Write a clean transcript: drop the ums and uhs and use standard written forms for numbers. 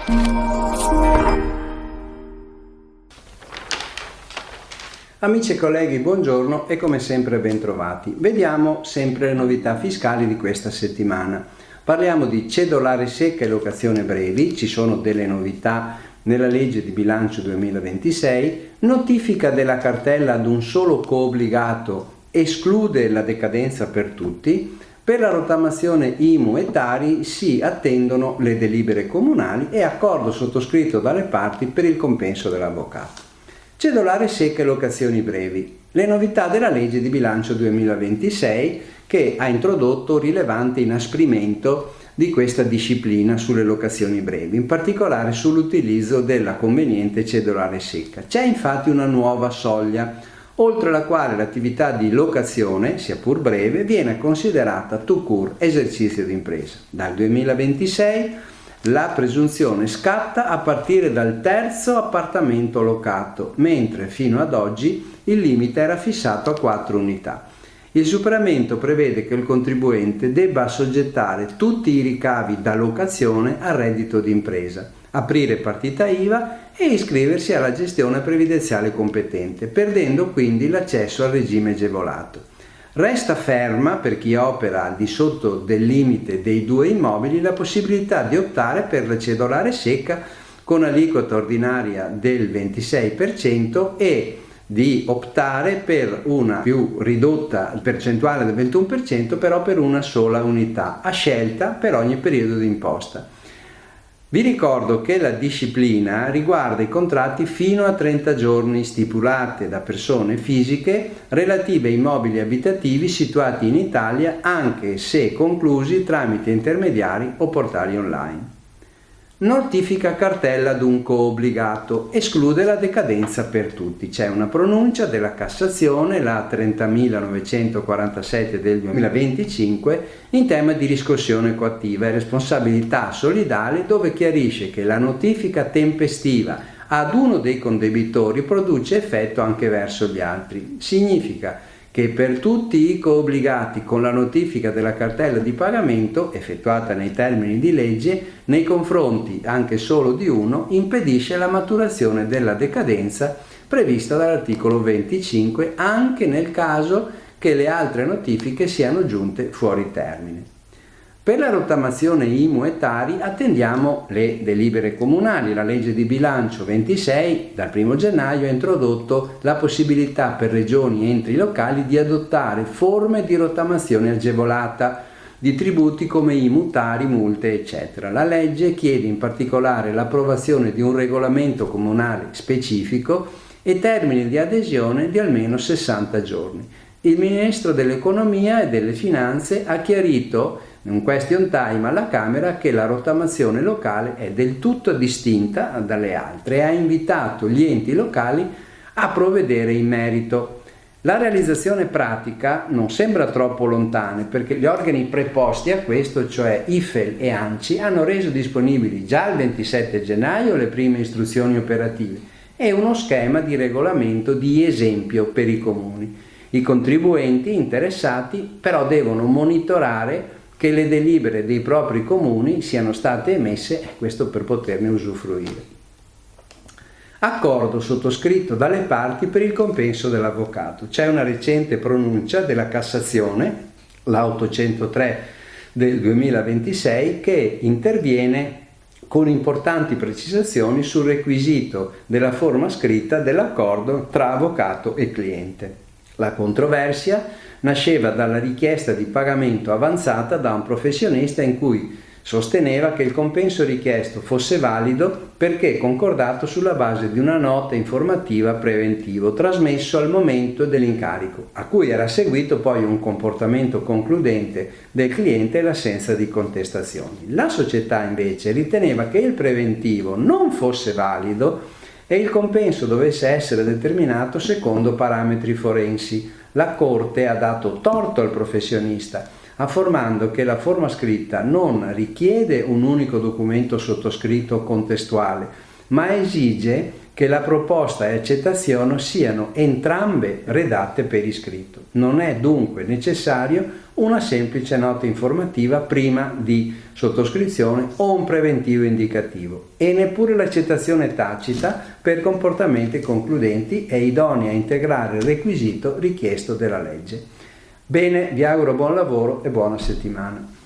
Amici e colleghi, buongiorno e come sempre ben trovati. Vediamo sempre le novità fiscali di questa settimana. Parliamo di cedolare secca e locazione brevi, ci sono delle novità nella legge di bilancio 2026, notifica della cartella ad un solo coobbligato esclude la decadenza per tutti, per la rottamazione IMU e Tari si attendono le delibere comunali e accordo sottoscritto dalle parti per il compenso dell'avvocato. Cedolare secca e locazioni brevi. Le novità della legge di bilancio 2026 che ha introdotto rilevante inasprimento di questa disciplina sulle locazioni brevi, in particolare sull'utilizzo della conveniente cedolare secca. C'è infatti una nuova soglia, oltre la quale l'attività di locazione, sia pur breve, viene considerata tout court esercizio d'impresa. Dal 2026 la presunzione scatta a partire dal terzo appartamento locato, mentre fino ad oggi il limite era fissato a 4 unità. Il superamento prevede che il contribuente debba assoggettare tutti i ricavi da locazione al reddito d'impresa, aprire partita IVA e iscriversi alla gestione previdenziale competente, perdendo quindi l'accesso al regime agevolato. Resta ferma per chi opera al di sotto del limite dei 2 immobili la possibilità di optare per la cedolare secca con aliquota ordinaria del 26% e di optare per una più ridotta percentuale del 21%, però per una sola unità, a scelta per ogni periodo di imposta. Vi ricordo che la disciplina riguarda i contratti fino a 30 giorni stipulati da persone fisiche relative a immobili abitativi situati in Italia, anche se conclusi tramite intermediari o portali online. Notifica cartella ad un coobbligato, esclude la decadenza per tutti. C'è una pronuncia della Cassazione, la 30.947 del 2025, in tema di riscossione coattiva e responsabilità solidale, dove chiarisce che la notifica tempestiva ad uno dei condebitori produce effetto anche verso gli altri. Significa che per tutti i coobbligati con la notifica della cartella di pagamento, effettuata nei termini di legge, nei confronti anche solo di uno, impedisce la maturazione della decadenza prevista dall'articolo 25, anche nel caso che le altre notifiche siano giunte fuori termine. Per la rottamazione IMU e Tari attendiamo le delibere comunali. La legge di bilancio 26 dal 1 gennaio ha introdotto la possibilità per regioni e enti locali di adottare forme di rottamazione agevolata di tributi come IMU, Tari, multe, eccetera. La legge chiede in particolare l'approvazione di un regolamento comunale specifico e termini di adesione di almeno 60 giorni. Il Ministro dell'Economia e delle Finanze ha chiarito in question time alla Camera che la rottamazione locale è del tutto distinta dalle altre e ha invitato gli enti locali a provvedere in merito. La realizzazione pratica non sembra troppo lontana perché gli organi preposti a questo, cioè IFEL e ANCI, hanno reso disponibili già il 27 gennaio le prime istruzioni operative e uno schema di regolamento di esempio per i comuni. I contribuenti interessati però devono monitorare che le delibere dei propri comuni siano state emesse, questo per poterne usufruire. Accordo sottoscritto dalle parti per il compenso dell'avvocato. C'è una recente pronuncia della Cassazione, la 803 del 2026, che interviene con importanti precisazioni sul requisito della forma scritta dell'accordo tra avvocato e cliente. La controversia nasceva dalla richiesta di pagamento avanzata da un professionista in cui sosteneva che il compenso richiesto fosse valido perché concordato sulla base di una nota informativa preventivo trasmesso al momento dell'incarico, a cui era seguito poi un comportamento concludente del cliente e l'assenza di contestazioni. La società invece riteneva che il preventivo non fosse valido e il compenso dovesse essere determinato secondo parametri forensi. La Corte ha dato torto al professionista, affermando che la forma scritta non richiede un unico documento sottoscritto contestuale, ma esige che la proposta e accettazione siano entrambe redatte per iscritto. Non è dunque necessario una semplice nota informativa prima di sottoscrizione o un preventivo indicativo, e neppure l'accettazione tacita per comportamenti concludenti è idonea a integrare il requisito richiesto dalla legge. Bene, vi auguro buon lavoro e buona settimana.